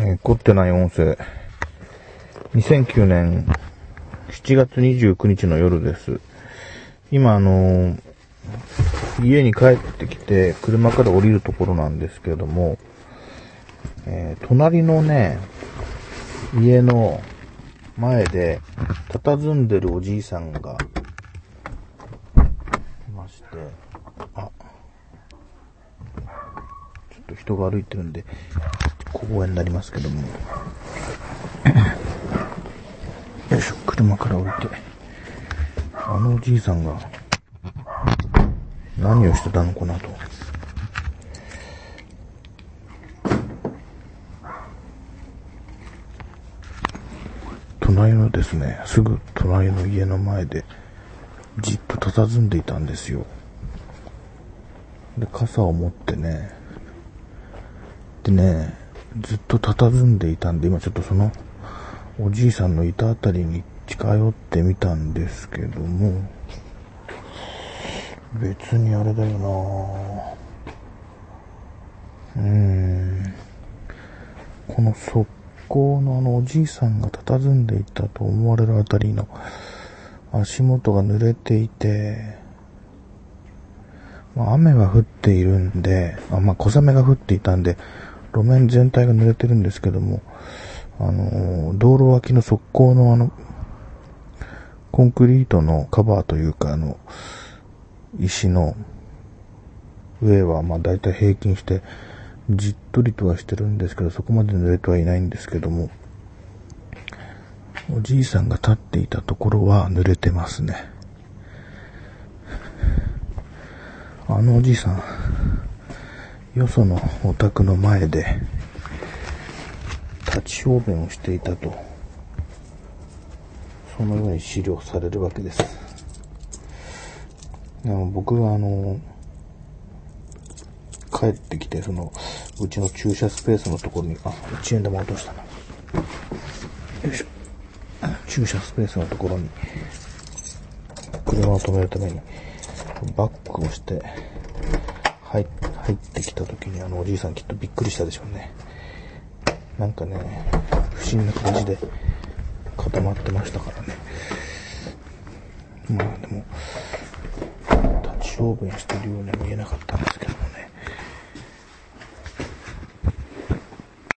凝ってない音声。2009年7月29日の夜です。今家に帰ってきて車から降りるところなんですけれども、隣のね、家の前で佇んでるおじいさんがいまして、ちょっと人が歩いてるんで公園になりますけども、よいしょ、車から降りて、あのおじいさんが何をしてたのかなと。隣のですね、すぐ隣の家の前でじっと佇んでいたんですよ。で、傘を持ってね、ずっと佇んでいたんで、今ちょっとそのおじいさんのいたあたりに近寄ってみたんですけども、別にあれだよなこの側溝のおじいさんが佇んでいたと思われるあたりの足元が濡れていて、雨は降っているんで、小雨が降っていたんで、路面全体が濡れてるんですけども、道路脇の側溝のコンクリートのカバーというか、石の上はだいたい平均してじっとりとはしてるんですけど、そこまで濡れてはいないんですけども、おじいさんが立っていたところは濡れてますね。あのおじいさん、よそのお宅の前で立ち小便をしていたと、そのように資料されるわけです。僕が帰ってきて、うちの駐車スペースのところに、1円玉落としたな。よいしょ。駐車スペースのところに、車を止めるために、バックをして、入ってきた時に、おじいさんきっとびっくりしたでしょうね。不思議な感じで固まってましたからね。でも、立ち小便してるようには見えなかったんですけどね。